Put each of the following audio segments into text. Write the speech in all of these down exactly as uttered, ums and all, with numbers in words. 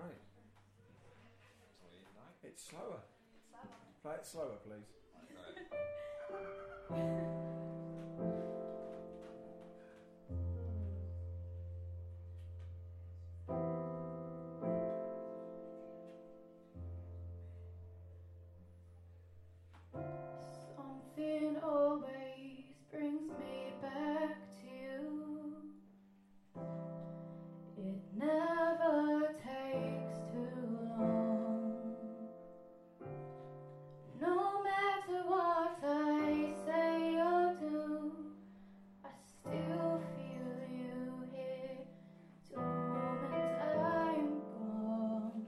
great. It's slower. It's slower. Play it slower, please. Something always brings me back to you. It never takes too long. No matter what I say or do, I still feel you here till the moment I'm gone.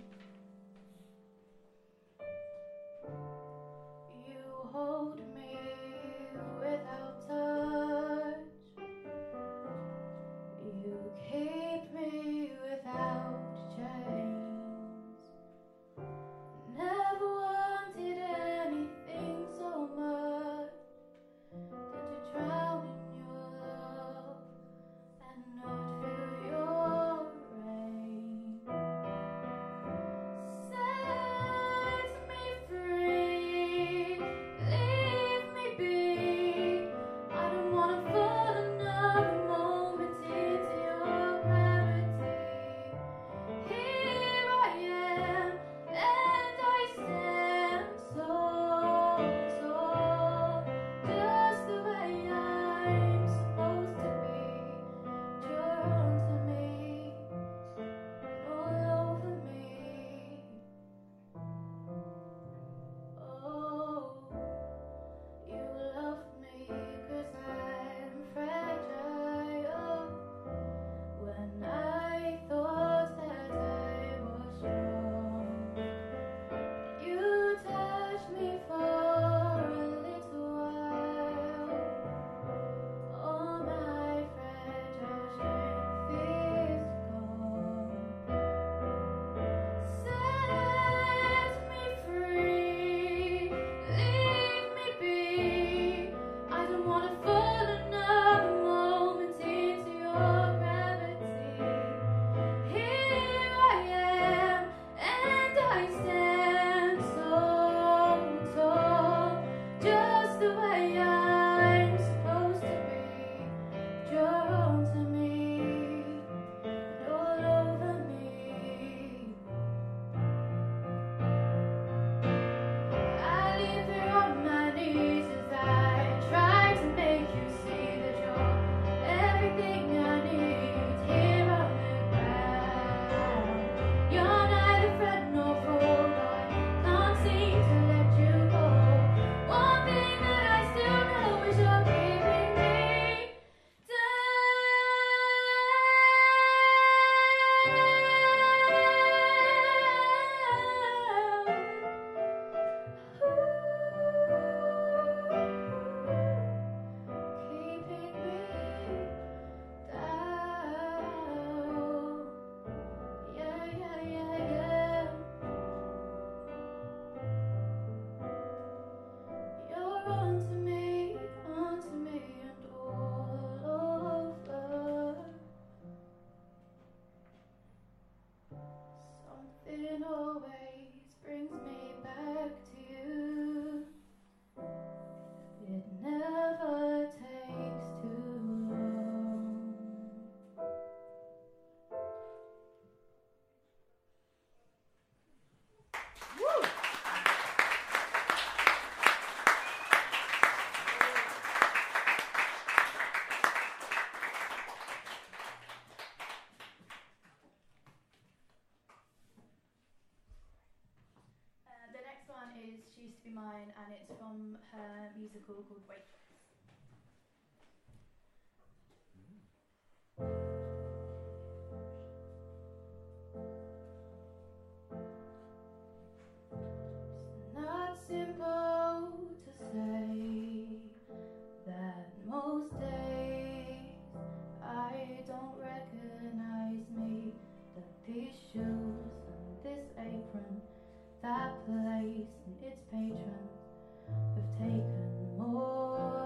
You hold me without touch. You keep me without chains. Never wanted anything so much than to drown in your love and not feel your rain. Set me free, leave me be. I don't wanna fall another moment into your gravity. Here I am, and I stand so tall, just the way I'm supposed to be. Drawn to me, all over me. Oh, you love me 'cause I'm fragile. When I thought that I was strong, you touched me for a little while. All my fragile strength is gone. Set me free, leave me be. I don't wanna fall another moment into your gravity. Here I am, and I stand so tall, just the way I'm supposed to be. Drawn to me, and all over me. I leave here on my knees as I try to make you see that you're everything I need here on the ground. You're neither friend nor foe, but I can't seem to let you go. One thing that I still know is you're keeping me keeping me down. Yeah, yeah, yeah, yeah. You're onto me, onto me, and all over. Something always brings me back to you. It never takes too long. Woo! Uh, the next one is She Used to Be Mine, and it's from her musical called Waitress. It's not simple to say that most days I don't recognize me. That these shoes and this apron, that place and its patrons have taken more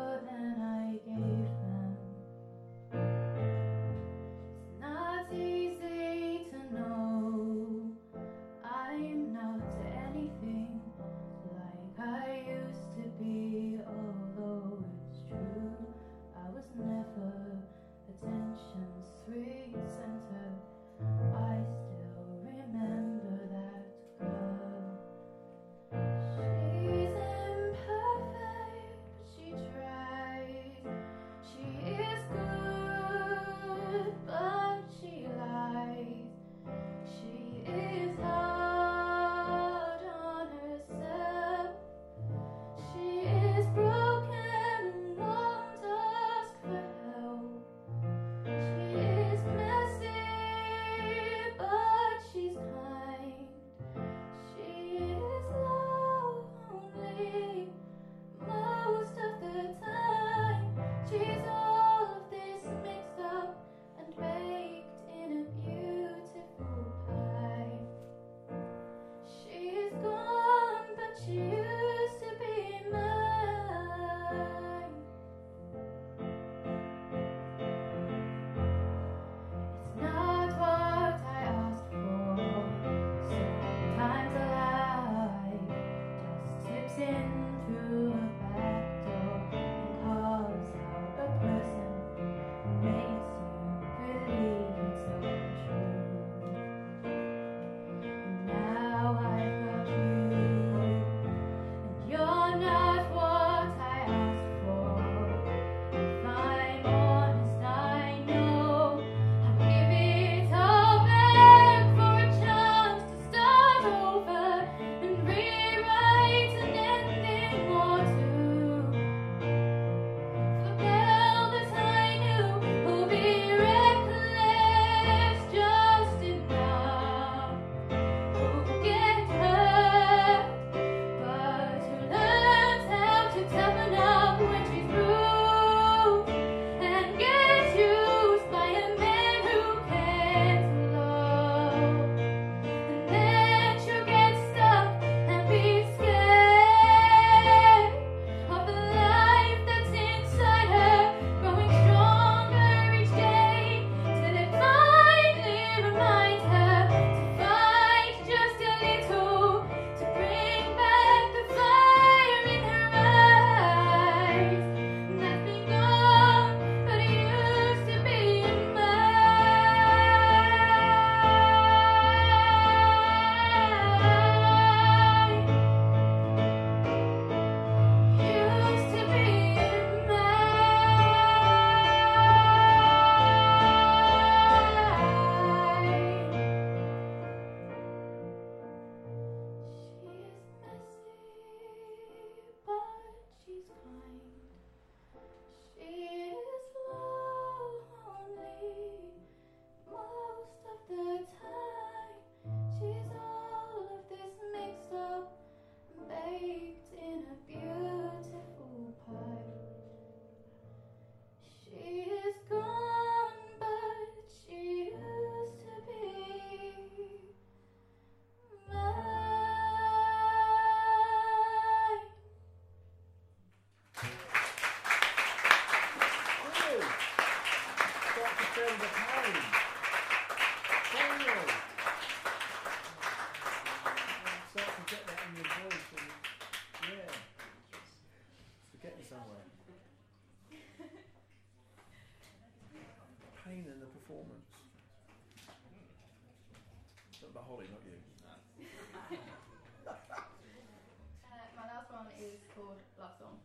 about Holly, not you. Uh, my last one is called Love Song.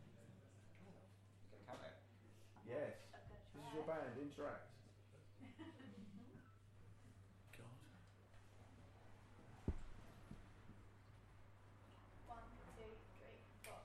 Yes. This is your band. Interact. God. One, two, three, four.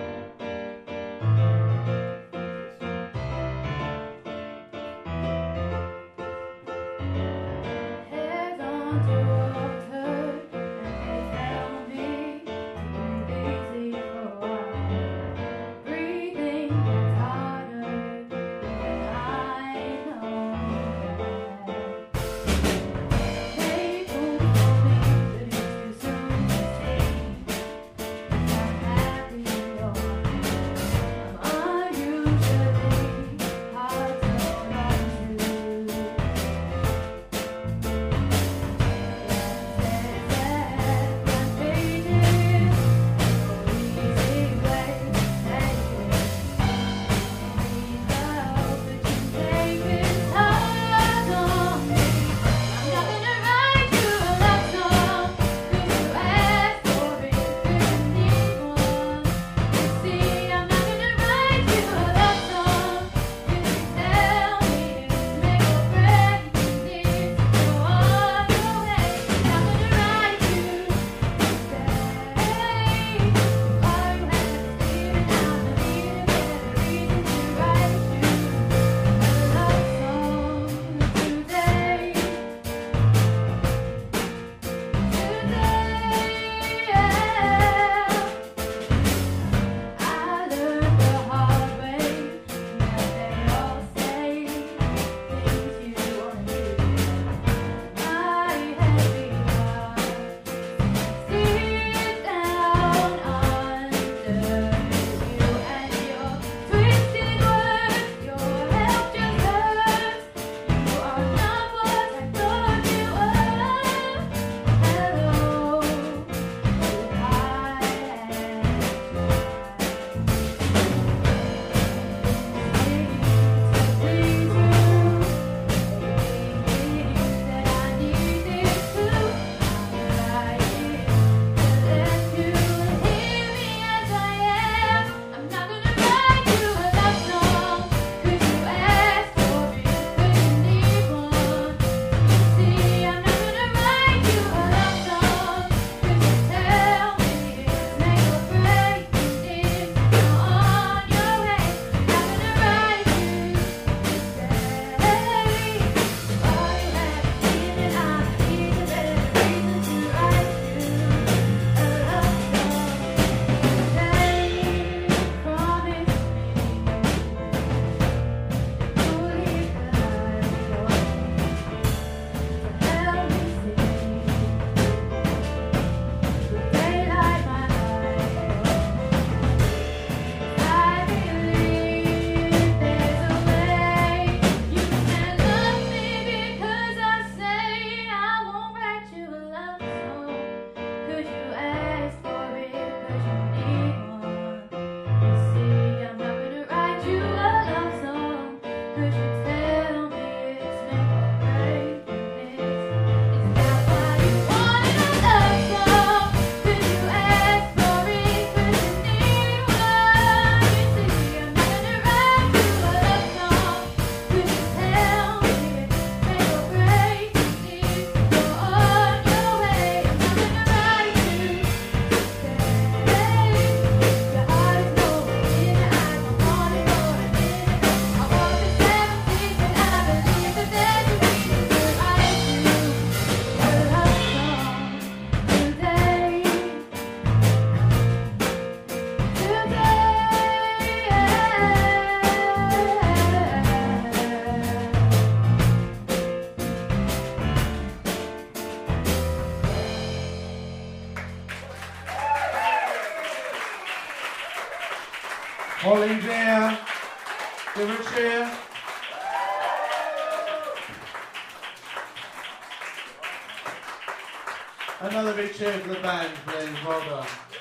Head on to water, and they tell me to breathe easy for a while. Breathing gets harder, even I know that. They won't tell me that it's too soon to see I'm happy or I'm unusually hard to hold on to. Holly Dear, give her a cheer. Another big cheer for the band, please. Well done.